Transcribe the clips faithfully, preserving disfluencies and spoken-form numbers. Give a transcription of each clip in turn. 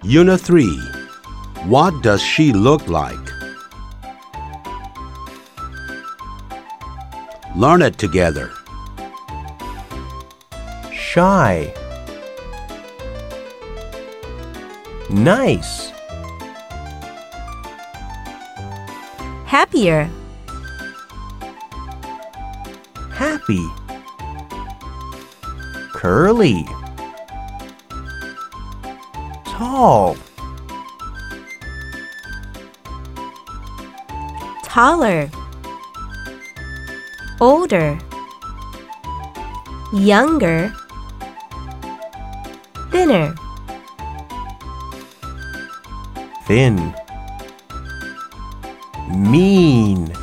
Unit three. What does she look like? Learn it together. Shy. Nice. Happier. Happy. Curly. Tall. Taller. Older. Younger. Thinner. Thin. Mean.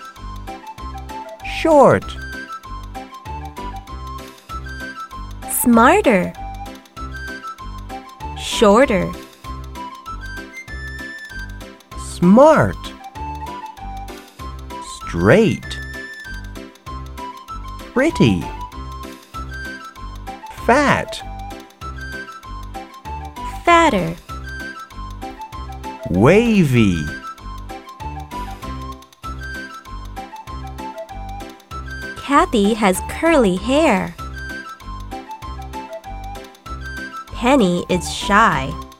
Short. Smarter. Shorter. Smart. Straight. Pretty. Fat. Fatter. Wavy. Kathy has curly hair. Penny is shy.